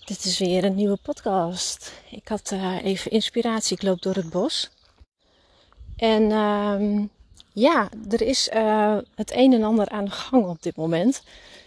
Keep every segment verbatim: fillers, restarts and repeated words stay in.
Dit is weer een nieuwe podcast. Ik had uh, even inspiratie. Ik loop door het bos. En uh, ja, er is uh, het een en ander aan de gang op dit moment.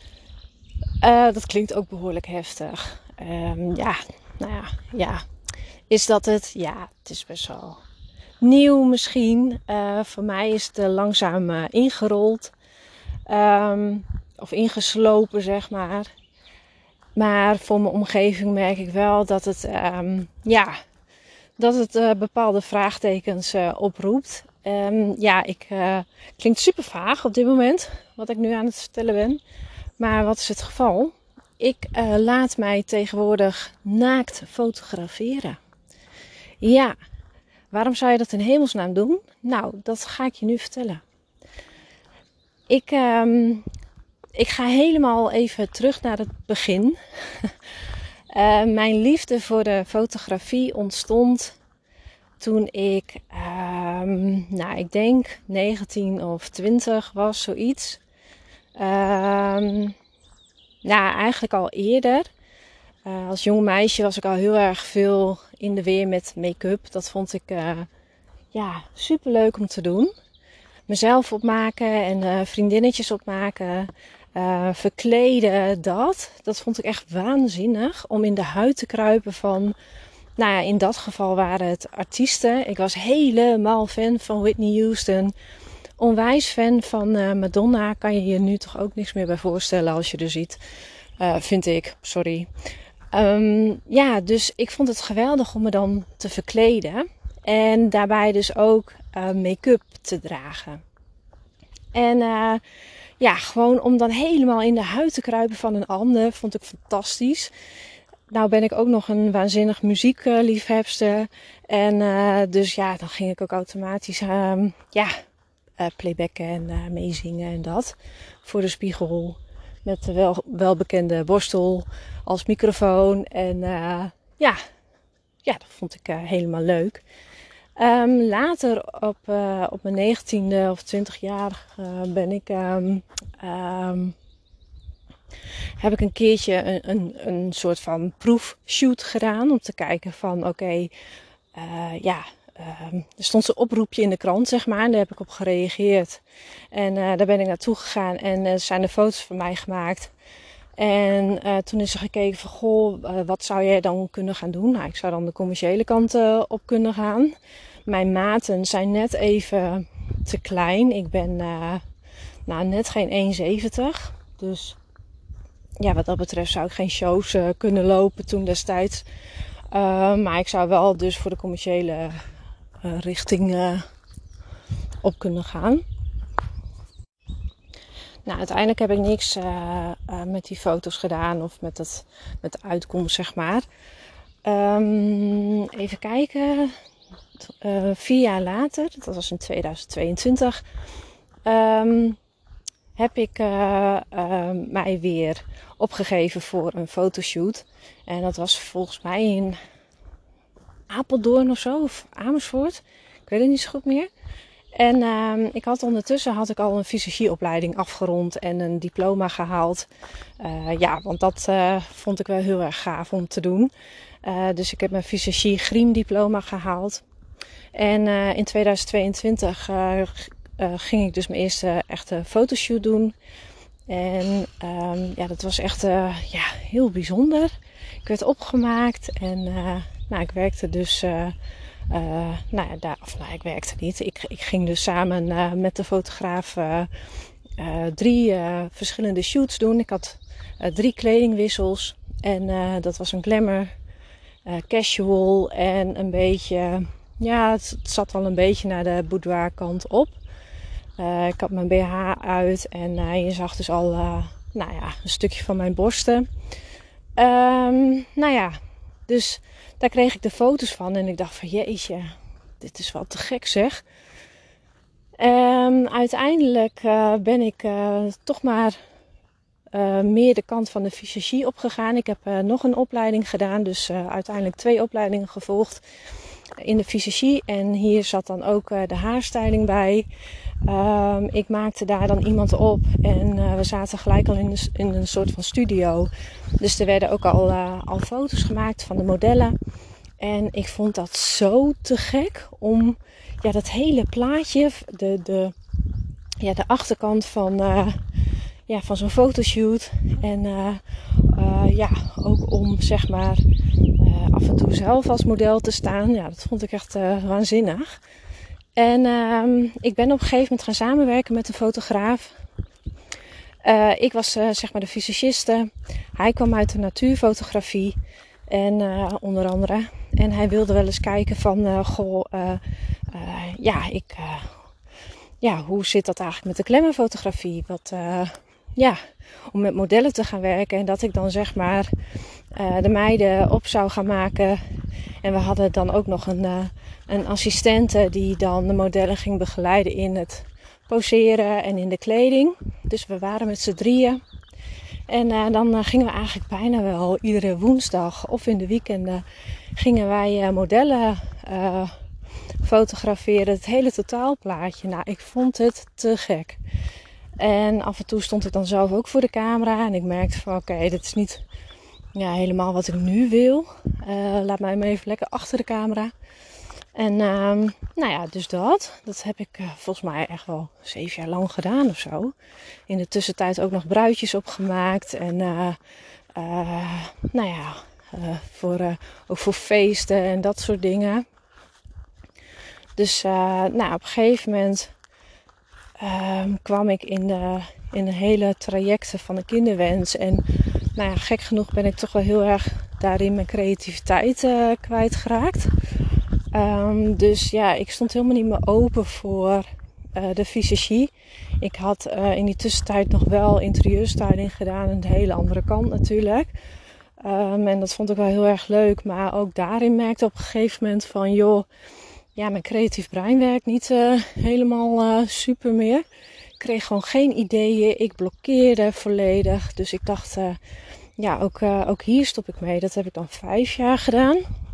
Uh, dat klinkt ook behoorlijk heftig. Uh, ja, nou ja, ja. Is dat het? Ja, het is best wel nieuw misschien. Uh, voor mij is het uh, langzaam uh, ingerold. Um, of ingeslopen, zeg maar. Maar voor mijn omgeving merk ik wel dat het, um, ja, dat het uh, bepaalde vraagtekens uh, oproept. Um, ja, ik uh, klinkt super vaag op dit moment, wat ik nu aan het vertellen ben. Maar wat is het geval? Ik uh, laat mij tegenwoordig naakt fotograferen. Ja, waarom zou je dat in hemelsnaam doen? Nou, dat ga ik je nu vertellen. Ik... Um, Ik ga helemaal even terug naar het begin. uh, mijn liefde voor de fotografie ontstond toen ik, um, nou ik denk negentien of twintig was, zoiets. Um, nou, eigenlijk al eerder. Uh, als jong meisje was ik al heel erg veel in de weer met make-up. Dat vond ik uh, ja, super leuk om te doen. Mezelf opmaken en uh, vriendinnetjes opmaken. Uh, verkleden, dat. Dat vond ik echt waanzinnig. Om in de huid te kruipen van... Nou ja, in dat geval waren het artiesten. Ik was helemaal fan van Whitney Houston. Onwijs fan van uh, Madonna. Kan je je nu toch ook niks meer bij voorstellen als je er ziet. Uh, vind ik, sorry. Um, ja, dus ik vond het geweldig om me dan te verkleden. En daarbij dus ook uh, make-up te dragen. En... Uh, Ja, gewoon om dan helemaal in de huid te kruipen van een ander, vond ik fantastisch. Nou ben ik ook nog een waanzinnig muziekliefhebster. En uh, dus ja, dan ging ik ook automatisch uh, ja, uh, playbacken en uh, meezingen en dat. Voor de spiegel met de wel, welbekende borstel als microfoon. En uh, ja, ja, dat vond ik uh, helemaal leuk. Um, later op, uh, op mijn negentiende of twintigjarige uh, ben ik, um, um, heb ik een keertje een, een, een soort van proefshoot gedaan. Om te kijken van oké, okay, uh, ja, um, er stond zo'n oproepje in de krant zeg maar. En daar heb ik op gereageerd. En uh, daar ben ik naartoe gegaan en er uh, zijn er foto's van mij gemaakt. En uh, toen is er gekeken van, goh, uh, wat zou jij dan kunnen gaan doen? Nou, ik zou dan de commerciële kant uh, op kunnen gaan. Mijn maten zijn net even te klein. Ik ben uh, nou, net geen één zeventig. Dus ja, wat dat betreft zou ik geen shows uh, kunnen lopen toen destijds. Uh, maar ik zou wel dus voor de commerciële uh, richting uh, op kunnen gaan. Nou, uiteindelijk heb ik niks uh, uh, met die foto's gedaan of met, het, met de uitkomst, zeg maar. Um, even kijken. Uh, vier jaar later, dat was in tweeduizend tweeëntwintig, um, heb ik uh, uh, mij weer opgegeven voor een fotoshoot. En dat was volgens mij in Apeldoorn of zo, of Amersfoort. Ik weet het niet zo goed meer. En uh, ik had ondertussen had ik al een visagieopleiding afgerond en een diploma gehaald. Uh, ja, want dat uh, vond ik wel heel erg gaaf om te doen. Uh, dus ik heb mijn visagie griem diploma gehaald. En uh, in tweeduizend tweeëntwintig uh, uh, ging ik dus mijn eerste echte fotoshoot doen. En um, ja, dat was echt uh, ja, heel bijzonder. Ik werd opgemaakt en uh, nou, ik werkte dus... Uh, Uh, nou ja, daar, of nou, ik werkte niet. Ik, ik ging dus samen uh, met de fotograaf uh, uh, drie uh, verschillende shoots doen. Ik had uh, drie kledingwissels. En uh, dat was een glamour, uh, casual en een beetje... Ja, het, het zat al een beetje naar de boudoir kant op. Uh, ik had mijn B H uit en uh, je zag dus al uh, nou ja, een stukje van mijn borsten. Um, nou ja, dus... Daar kreeg ik de foto's van en ik dacht van jeetje, dit is wel te gek zeg. Um, uiteindelijk uh, ben ik uh, toch maar uh, meer de kant van de visagie opgegaan. Ik heb uh, nog een opleiding gedaan, dus uh, uiteindelijk twee opleidingen gevolgd in de visagie. En hier zat dan ook uh, de haarstyling bij. Um, ik maakte daar dan iemand op en uh, we zaten gelijk al in, de, in een soort van studio. Dus er werden ook al, uh, al foto's gemaakt van de modellen. En ik vond dat zo te gek om ja, dat hele plaatje, de, de, ja, de achterkant van, uh, ja, van zo'n fotoshoot. En uh, uh, ja, ook om zeg maar uh, af en toe zelf als model te staan. Ja, dat vond ik echt uh, waanzinnig. En uh, ik ben op een gegeven moment gaan samenwerken met een fotograaf. Uh, ik was uh, zeg maar de visagiste. Hij kwam uit de natuurfotografie. En uh, onder andere. En hij wilde wel eens kijken van, uh, goh, uh, uh, ja, ik, uh, ja, hoe zit dat eigenlijk met de klemmenfotografie? Wat, uh, ja, om met modellen te gaan werken. En dat ik dan zeg maar uh, de meiden op zou gaan maken. En we hadden dan ook nog een, uh, een assistente die dan de modellen ging begeleiden in het poseren en in de kleding. Dus we waren met z'n drieën. En uh, dan uh, gingen we eigenlijk bijna wel iedere woensdag of in de weekenden gingen wij uh, modellen uh, fotograferen. Het hele totaalplaatje. Nou, ik vond het te gek. En af en toe stond ik dan zelf ook voor de camera. En ik merkte van oké, okay, dit is niet ja, helemaal wat ik nu wil. Uh, laat mij maar even lekker achter de camera. En uh, nou ja, dus dat. Dat heb ik uh, volgens mij echt wel zeven jaar lang gedaan of zo. In de tussentijd ook nog bruidjes opgemaakt. En uh, uh, nou ja, uh, voor, uh, ook voor feesten en dat soort dingen. Dus uh, nou, op een gegeven moment uh, kwam ik in de, in de hele trajecten van de kinderwens. En nou ja, gek genoeg ben ik toch wel heel erg daarin mijn creativiteit uh, kwijtgeraakt. Um, dus ja, ik stond helemaal niet meer open voor uh, de visagie. Ik had uh, in die tussentijd nog wel interieurstyling gedaan. Een hele andere kant natuurlijk. Um, en dat vond ik wel heel erg leuk. Maar ook daarin merkte ik op een gegeven moment van joh, ja, mijn creatief brein werkt niet uh, helemaal uh, super meer. Ik kreeg gewoon geen ideeën. Ik blokkeerde volledig. Dus ik dacht, uh, ja, ook, uh, ook hier stop ik mee. Dat heb ik dan vijf jaar gedaan.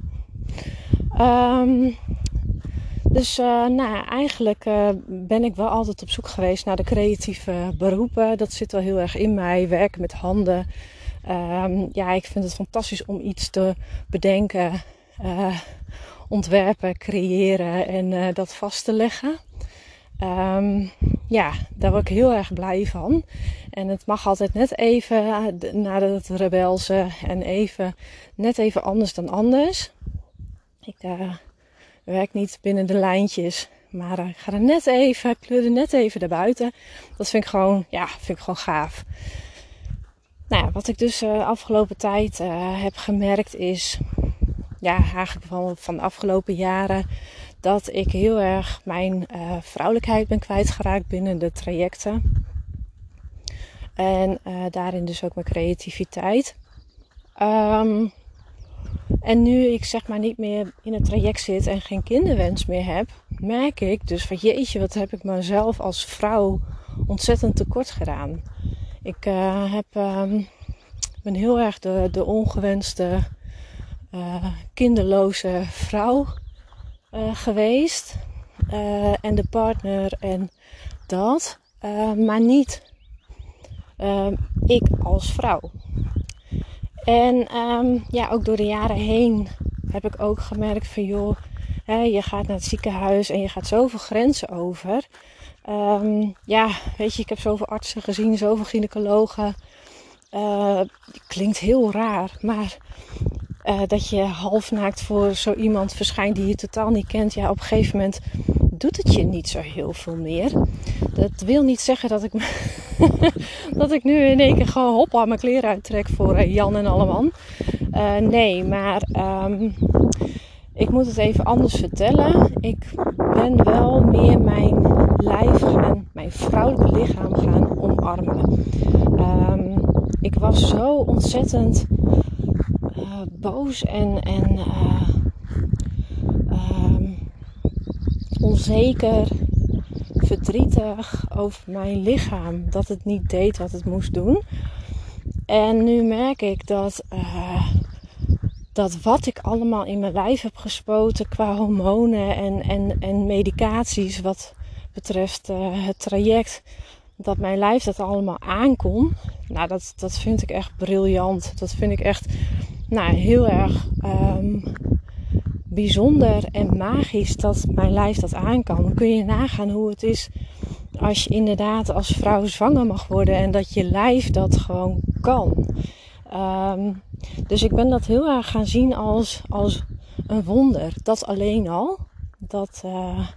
Um, dus uh, nou, eigenlijk uh, ben ik wel altijd op zoek geweest naar de creatieve beroepen. Dat zit wel heel erg in mij. Werken met handen. Um, ja, ik vind het fantastisch om iets te bedenken, uh, ontwerpen, creëren en uh, dat vast te leggen. Um, ja, daar word ik heel erg blij van. En het mag altijd net even uh, naar het rebelse en even net even anders dan anders. Ik uh, werk niet binnen de lijntjes, maar uh, ik ga er net even, ik kleur er net even daarbuiten. Dat vind ik gewoon, ja, vind ik gewoon gaaf. Nou ja, wat ik dus de uh, afgelopen tijd uh, heb gemerkt is, ja, eigenlijk van, van de afgelopen jaren, dat ik heel erg mijn uh, vrouwelijkheid ben kwijtgeraakt binnen de trajecten. En uh, daarin dus ook mijn creativiteit. Um, En nu ik zeg maar niet meer in het traject zit en geen kinderwens meer heb, merk ik dus van jeetje, wat heb ik mezelf als vrouw ontzettend tekort gedaan. Ik uh, heb, um, ben heel erg de, de ongewenste, uh, kinderloze vrouw uh, geweest. Uh, en de partner en dat. Uh, maar niet uh, ik als vrouw. En um, ja, ook door de jaren heen heb ik ook gemerkt van joh, hè, je gaat naar het ziekenhuis en je gaat zoveel grenzen over. Um, ja, weet je, ik heb zoveel artsen gezien, zoveel gynaecologen. Uh, klinkt heel raar, maar uh, dat je halfnaakt voor zo iemand verschijnt die je totaal niet kent. Ja, op een gegeven moment doet het je niet zo heel veel meer. Dat wil niet zeggen dat ik, dat ik nu in één keer gewoon hoppa mijn kleren uittrek voor uh, Jan en Alleman. Uh, nee, maar um, ik moet het even anders vertellen. Ik ben wel meer mijn lijf gaan, mijn vrouwelijke lichaam gaan omarmen. Um, ik was zo ontzettend uh, boos en, en uh, um, onzeker, verdrietig over mijn lichaam. Dat het niet deed wat het moest doen. En nu merk ik dat, uh, dat wat ik allemaal in mijn lijf heb gespoten qua hormonen en, en, en medicaties, wat betreft uh, het traject, dat mijn lijf dat allemaal aankon. Nou, dat, dat vind ik echt briljant. Dat vind ik echt nou, heel erg um, bijzonder en magisch dat mijn lijf dat aan kan. Dan kun je nagaan hoe het is als je inderdaad als vrouw zwanger mag worden en dat je lijf dat gewoon kan. Um, dus ik ben dat heel erg gaan zien als, als een wonder. Dat alleen al. Dat, uh,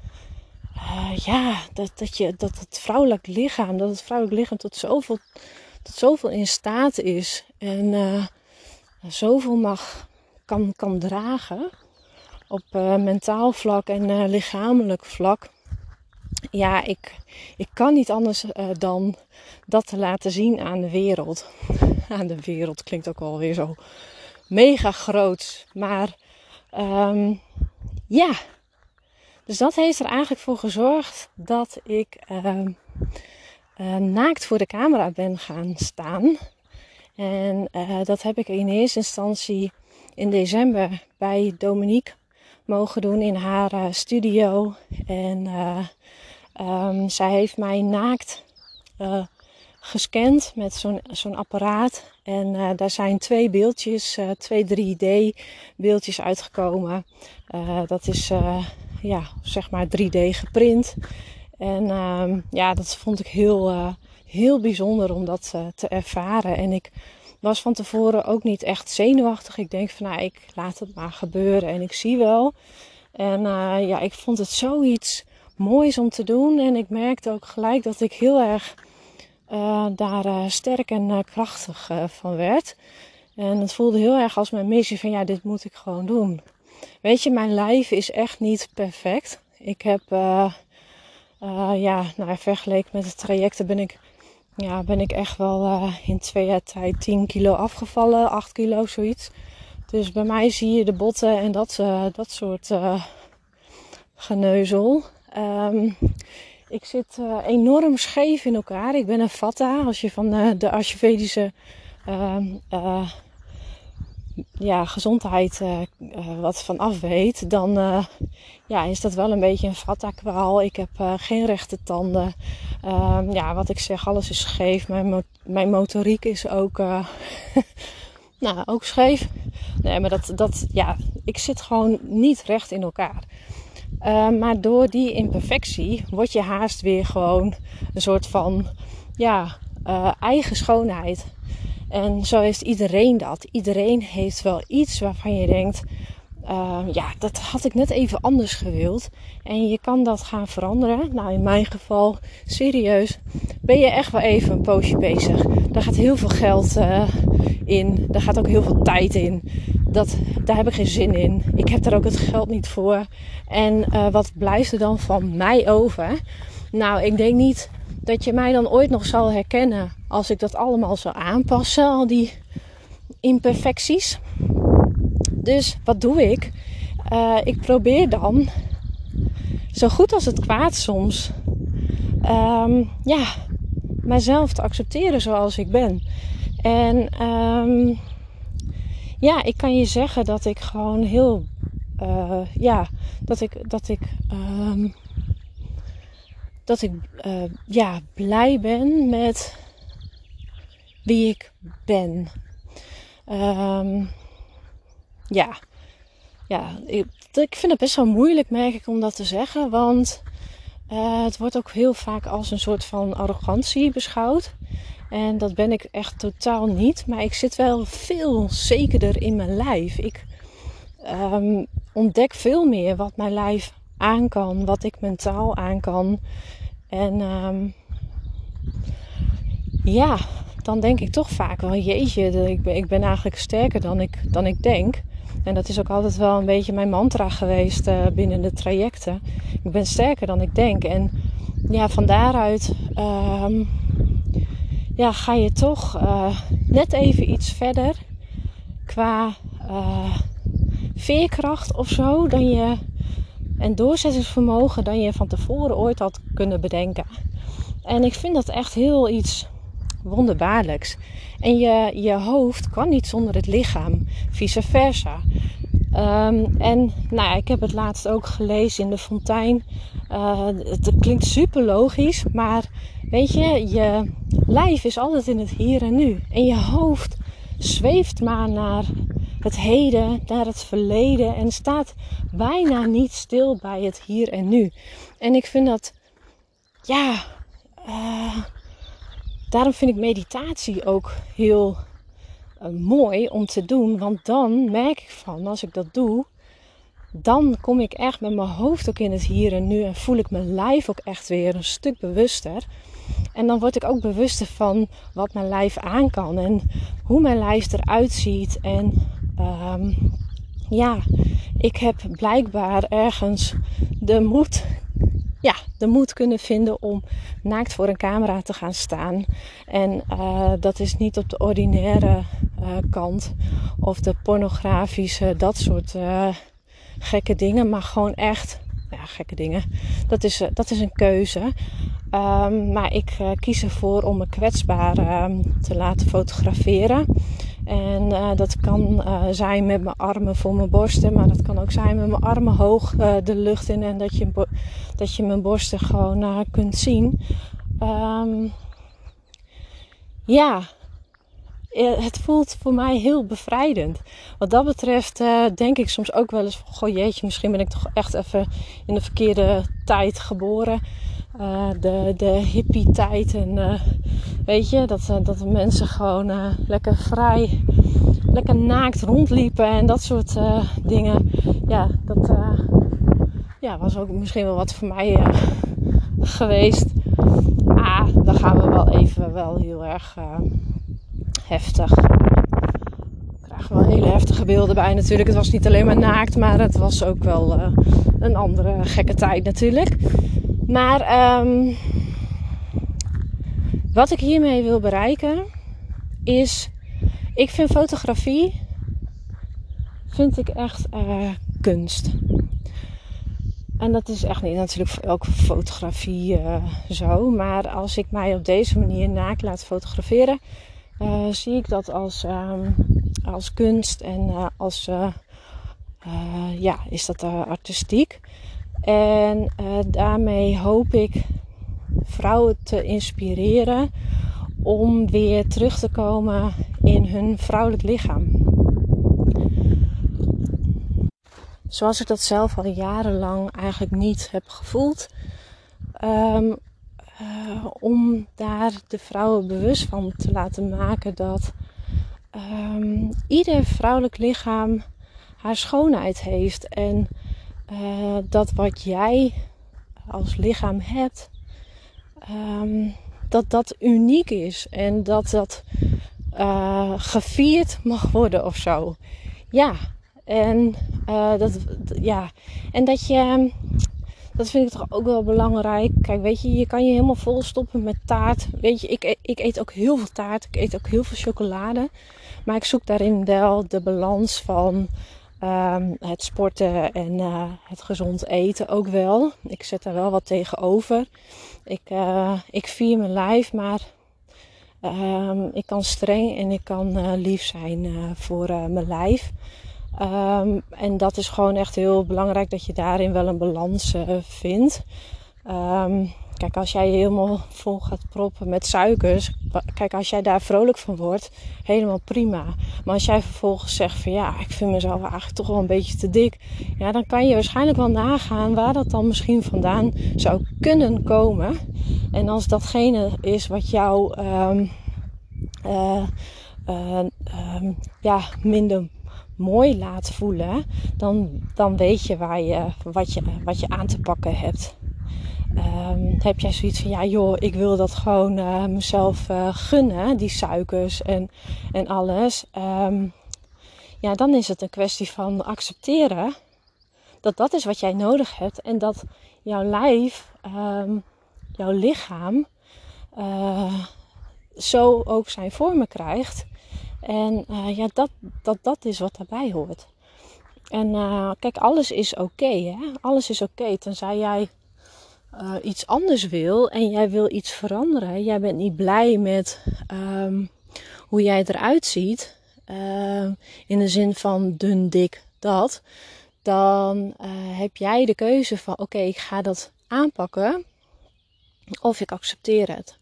uh, ja, dat, dat, je, dat het vrouwelijk lichaam, dat het vrouwelijk lichaam tot zoveel, tot zoveel in staat is. En uh, zoveel mag, kan, kan dragen. Op uh, mentaal vlak en uh, lichamelijk vlak. Ja, ik, ik kan niet anders uh, dan dat te laten zien aan de wereld. Aan de wereld klinkt ook alweer zo mega groot. Maar um, ja, dus dat heeft er eigenlijk voor gezorgd dat ik uh, uh, naakt voor de camera ben gaan staan. En uh, dat heb ik in eerste instantie in december bij Dominique mogen doen in haar uh, studio. En uh, um, zij heeft mij naakt uh, gescand met zo'n, zo'n apparaat. En uh, daar zijn twee beeldjes, uh, twee drie D beeldjes uitgekomen. Uh, dat is uh, ja, zeg maar drie D geprint. En uh, ja, dat vond ik heel, uh, heel bijzonder om dat uh, te ervaren. En ik was van tevoren ook niet echt zenuwachtig. Ik denk van nou, ik laat het maar gebeuren en ik zie wel. En uh, ja, ik vond het zoiets moois om te doen. En ik merkte ook gelijk dat ik heel erg uh, daar uh, sterk en uh, krachtig uh, van werd. En het voelde heel erg als mijn missie van ja, dit moet ik gewoon doen. Weet je, mijn lijf is echt niet perfect. Ik heb, uh, uh, ja, nou, vergeleken met de trajecten ben ik, ja, ben ik echt wel uh, in twee jaar tijd tien kilo afgevallen, acht kilo, zoiets. Dus bij mij zie je de botten en dat, uh, dat soort uh, geneuzel. Um, ik zit uh, enorm scheef in elkaar. Ik ben een vata. Als je van uh, de Ayurvedische uh, uh, ja, gezondheid uh, uh, wat van af weet, dan uh, ja, is dat wel een beetje een vata-kwaal. Ik heb uh, geen rechte tanden. Uh, ja, wat ik zeg, alles is scheef. Mijn, mo- mijn motoriek is ook, uh, nou, ook scheef. Nee, maar dat, dat, ja, ik zit gewoon niet recht in elkaar. Uh, maar door die imperfectie word je haast weer gewoon een soort van, ja, uh, eigen schoonheid. En zo heeft iedereen dat. Iedereen heeft wel iets waarvan je denkt, uh, ja, dat had ik net even anders gewild. En je kan dat gaan veranderen. Nou, in mijn geval, serieus, ben je echt wel even een poosje bezig. Daar gaat heel veel geld uh, in. Daar gaat ook heel veel tijd in. Dat, daar heb ik geen zin in. Ik heb daar ook het geld niet voor. En uh, wat blijft er dan van mij over? Nou, ik denk niet dat je mij dan ooit nog zal herkennen als ik dat allemaal zou aanpassen, al die imperfecties. Dus wat doe ik? Uh, ik probeer dan, zo goed als het kwaad soms, um, ja, mijzelf te accepteren zoals ik ben. En um, ja, ik kan je zeggen dat ik gewoon heel, uh, ja, dat ik, dat ik, um, dat ik, uh, ja, blij ben met wie ik ben. Um, ja, ja, ik, ik vind het best wel moeilijk, merk ik, om dat te zeggen, want uh, het wordt ook heel vaak als een soort van arrogantie beschouwd. En dat ben ik echt totaal niet. Maar ik zit wel veel zekerder in mijn lijf. Ik um, ontdek veel meer wat mijn lijf aan kan. Wat ik mentaal aan kan. En um, ja, dan denk ik toch vaak wel, jeetje, ik ben, ik ben eigenlijk sterker dan ik, dan ik denk. En dat is ook altijd wel een beetje mijn mantra geweest uh, binnen de trajecten. Ik ben sterker dan ik denk. En ja, van daaruit um, ja, ga je toch uh, net even iets verder qua uh, veerkracht of zo dan je, en doorzettingsvermogen dan je van tevoren ooit had kunnen bedenken. En ik vind dat echt heel iets wonderbaarlijks. En je, je hoofd kan niet zonder het lichaam, vice versa. Um, en nou ja, ik heb het laatst ook gelezen in de Fontein. Uh, het, het klinkt super logisch, maar weet je, je lijf is altijd in het hier en nu. En je hoofd zweeft maar naar het heden, naar het verleden en staat bijna niet stil bij het hier en nu. En ik vind dat, ja, uh, daarom vind ik meditatie ook heel uh, mooi om te doen. Want dan merk ik van, als ik dat doe, dan kom ik echt met mijn hoofd ook in het hier en nu. En voel ik mijn lijf ook echt weer een stuk bewuster. En dan word ik ook bewuster van wat mijn lijf aan kan. En hoe mijn lijf eruit ziet. En um, ja, ik heb blijkbaar ergens de moed... Ja, de moed kunnen vinden om naakt voor een camera te gaan staan. En uh, dat is niet op de ordinaire uh, kant. Of de pornografische, dat soort uh, gekke dingen. Maar gewoon echt, ja, gekke dingen. Dat is, uh, dat is een keuze. Um, maar ik uh, kies ervoor om me kwetsbaar uh, te laten fotograferen. En uh, dat kan uh, zijn met mijn armen voor mijn borsten. Maar dat kan ook zijn met mijn armen hoog uh, de lucht in. En dat je, bo- dat je mijn borsten gewoon uh, kunt zien. Um, ja, het voelt voor mij heel bevrijdend. Wat dat betreft uh, denk ik soms ook wel eens van... Goh jeetje, misschien ben ik toch echt even in de verkeerde tijd geboren. Uh, de, de hippie tijd. En uh, weet je, dat, uh, dat de mensen gewoon uh, lekker vrij... lekker naakt rondliepen en dat soort uh, dingen. Ja, dat uh, ja, was ook misschien wel wat voor mij uh, geweest. Ah, dan gaan we wel even wel heel erg uh, heftig. We krijgen wel hele heftige beelden bij natuurlijk. Het was niet alleen maar naakt, maar het was ook wel uh, een andere gekke tijd natuurlijk. Maar um, wat ik hiermee wil bereiken is... Ik vind fotografie vind ik echt uh, kunst. En dat is echt niet natuurlijk voor elke fotografie uh, zo. Maar als ik mij op deze manier naakt laat fotograferen, uh, zie ik dat als, uh, als kunst. En uh, als uh, uh, ja, is dat uh, artistiek. En uh, daarmee hoop ik vrouwen te inspireren om weer terug te komen in hun vrouwelijk lichaam. Zoals ik dat zelf al jarenlang eigenlijk niet heb gevoeld. Um, uh, om daar de vrouwen bewust van te laten maken dat um, ieder vrouwelijk lichaam haar schoonheid heeft. En uh, dat wat jij als lichaam hebt, um, dat dat uniek is. En dat dat uh, gevierd mag worden of zo. Ja, en, uh, dat, ja. en dat je... Dat vind ik toch ook wel belangrijk. Kijk, weet je, je kan je helemaal vol stoppen met taart. Weet je, ik, ik eet ook heel veel taart. Ik eet ook heel veel chocolade. Maar ik zoek daarin wel de balans van um, het sporten en uh, het gezond eten ook wel. Ik zet daar wel wat tegenover. Ik, uh, ik vier mijn lijf, maar um, ik kan streng en ik kan uh, lief zijn uh, voor uh, mijn lijf. Um, en dat is gewoon echt heel belangrijk dat je daarin wel een balans uh, vindt. Um, kijk, als jij je helemaal vol gaat proppen met suikers. Kijk, als jij daar vrolijk van wordt, helemaal prima. Maar als jij vervolgens zegt van ja, ik vind mezelf eigenlijk toch wel een beetje te dik. Ja, dan kan je waarschijnlijk wel nagaan waar dat dan misschien vandaan zou kunnen komen. En als datgene is wat jou um, uh, uh, um, ja, minder mooi laat voelen, dan, dan weet je, waar je, wat je wat je aan te pakken hebt. Um, heb jij zoiets van, ja joh, ik wil dat gewoon uh, mezelf uh, gunnen, die suikers en, en alles. Um, ja, dan is het een kwestie van accepteren dat dat is wat jij nodig hebt. En dat jouw lijf, um, jouw lichaam, uh, zo ook zijn vormen krijgt. En uh, ja, dat, dat, dat is wat daarbij hoort. En uh, kijk, alles is oké, okay, hè? Alles is oké, okay, tenzij jij uh, iets anders wil en jij wil iets veranderen. Jij bent niet blij met um, hoe jij eruit ziet. Uh, in de zin van dun, dik, dat, dan uh, heb jij de keuze van oké, okay, ik ga dat aanpakken of ik accepteer het.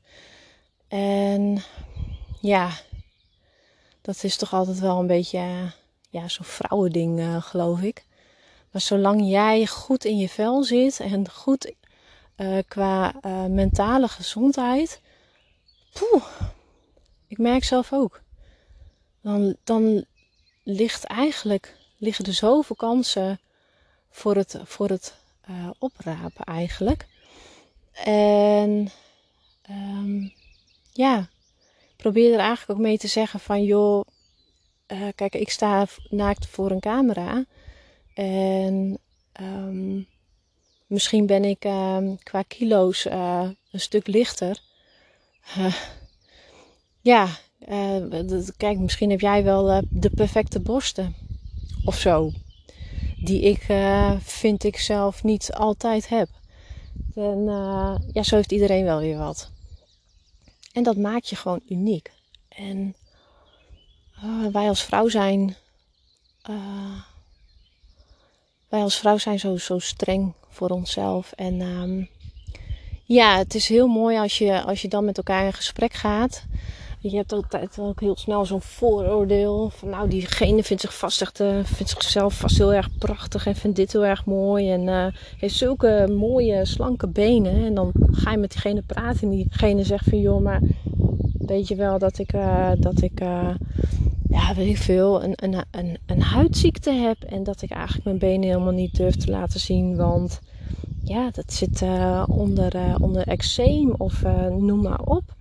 En ja, dat is toch altijd wel een beetje uh, ja, zo'n vrouwending uh, geloof ik. Maar zolang jij goed in je vel zit en goed uh, qua uh, mentale gezondheid, poeh, ik merk zelf ook, dan, dan ligt eigenlijk, liggen er zoveel kansen voor het, voor het uh, oprapen eigenlijk. En um, ja, ik probeer er eigenlijk ook mee te zeggen van joh, uh, kijk, ik sta naakt voor een camera en um, misschien ben ik uh, qua kilo's uh, een stuk lichter. Uh, ja, uh, kijk, misschien heb jij wel uh, de perfecte borsten of zo. Die ik, uh, vind ik zelf niet altijd heb. En uh, ja, zo heeft iedereen wel weer wat. En dat maakt je gewoon uniek. En uh, wij als vrouw zijn... Uh, wij als vrouw zijn zo, zo streng voor onszelf. En um, ja, het is heel mooi als je, als je dan met elkaar in gesprek gaat. Je hebt altijd ook heel snel zo'n vooroordeel. Van nou, diegene vindt, zich vast echt, uh, vindt zichzelf vast heel erg prachtig. En vindt dit heel erg mooi. En uh, heeft zulke mooie, slanke benen. En dan ga je met diegene praten. En diegene zegt van joh, maar weet je wel dat ik... Uh, dat ik uh, ja, weet ik veel, een, een, een, een huidziekte heb. En dat ik eigenlijk mijn benen helemaal niet durf te laten zien. Want ja, dat zit uh, onder, uh, onder eczeem of uh, noem maar op.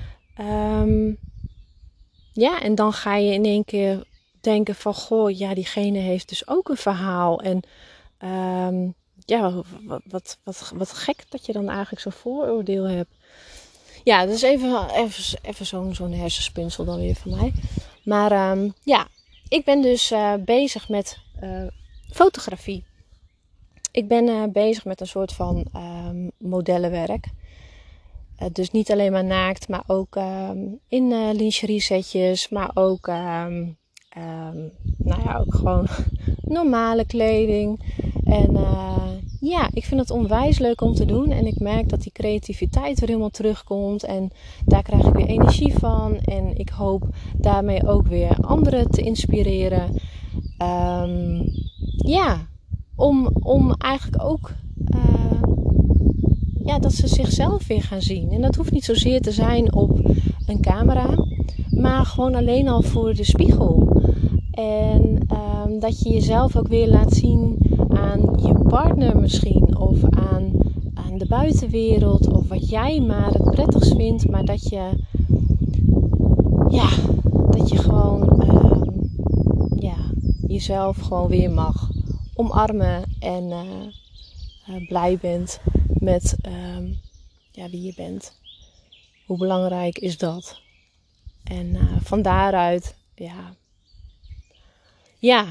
Um, ja, en dan ga je in één keer denken van... Goh, ja, diegene heeft dus ook een verhaal. En um, ja, wat, wat, wat, wat gek dat je dan eigenlijk zo'n vooroordeel hebt. Ja, dat is even, even, even zo'n, zo'n hersenspinsel dan weer van mij. Maar um, ja, ik ben dus uh, bezig met uh, fotografie. Ik ben uh, bezig met een soort van um, modellenwerk. Uh, dus niet alleen maar naakt, maar ook um, in uh, lingerie setjes. Maar ook, um, um, nou ja, ook gewoon normale kleding. En uh, ja, ik vind het onwijs leuk om te doen. En ik merk dat die creativiteit weer helemaal terugkomt. En daar krijg ik weer energie van. En ik hoop daarmee ook weer anderen te inspireren. Um, ja, om, om eigenlijk ook... Uh, ja, dat ze zichzelf weer gaan zien. En dat hoeft niet zozeer te zijn op een camera. Maar gewoon alleen al voor de spiegel. En um, dat je jezelf ook weer laat zien aan je partner misschien. Of aan, aan de buitenwereld. Of wat jij maar het prettigst vindt. Maar dat je... Ja, dat je gewoon... Um, ja, jezelf gewoon weer mag omarmen. En uh, uh, blij bent met um, ja, wie je bent. Hoe belangrijk is dat? En uh, van daaruit, ja, ja,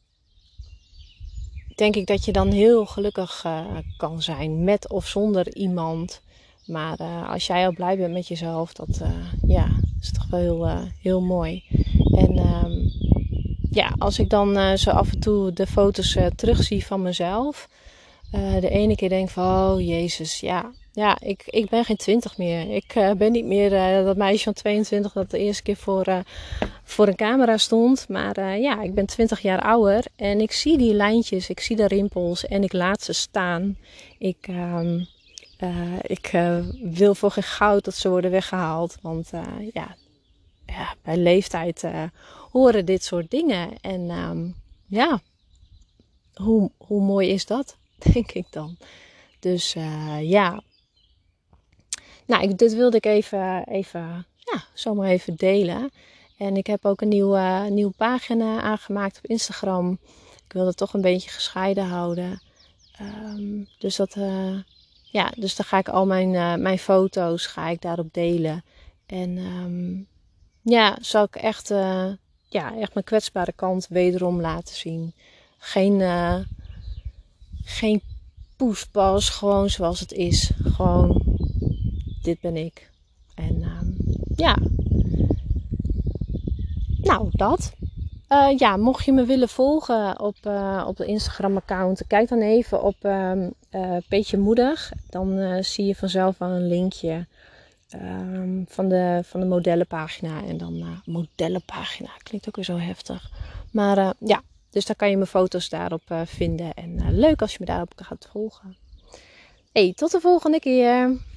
denk ik dat je dan heel gelukkig uh, kan zijn met of zonder iemand. Maar uh, als jij al blij bent met jezelf, dat uh, ja, is toch wel heel, uh, heel mooi. En um, ja, als ik dan uh, zo af en toe de foto's uh, terugzie van mezelf. Uh, de ene keer denk ik van, oh jezus, ja, ja ik, ik ben geen twintig meer. Ik uh, ben niet meer uh, dat meisje van tweeëntwintig dat de eerste keer voor, uh, voor een camera stond. Maar uh, ja, ik ben twintig jaar ouder en ik zie die lijntjes, ik zie de rimpels en ik laat ze staan. Ik, uh, uh, ik uh, wil voor geen goud dat ze worden weggehaald. Want uh, ja, ja, bij leeftijd uh, horen dit soort dingen. En um, ja, hoe, hoe mooi is dat? Denk ik dan. Dus uh, ja. Nou, ik, dit wilde ik even, even, ja, zomaar even delen. En ik heb ook een nieuwe, nieuwe pagina aangemaakt op Instagram. Ik wilde het toch een beetje gescheiden houden. Um, dus dat, uh, ja, dus dan ga ik al mijn, uh, mijn foto's ga ik daarop delen. En um, ja, zal ik echt, uh, ja, echt mijn kwetsbare kant wederom laten zien. Geen... Uh, Geen poespas, gewoon zoals het is. Gewoon, dit ben ik. En um, ja. Nou, dat. Uh, ja, mocht je me willen volgen op, uh, op de Instagram-account, kijk dan even op uh, uh, Peetje Moedig. Dan uh, zie je vanzelf wel een linkje uh, van, de, van de modellenpagina. En dan uh, modellenpagina, klinkt ook weer zo heftig. Maar uh, ja, dus dan kan je mijn foto's daarop uh, vinden. En uh, leuk als je me daarop gaat volgen. Hey, tot de volgende keer!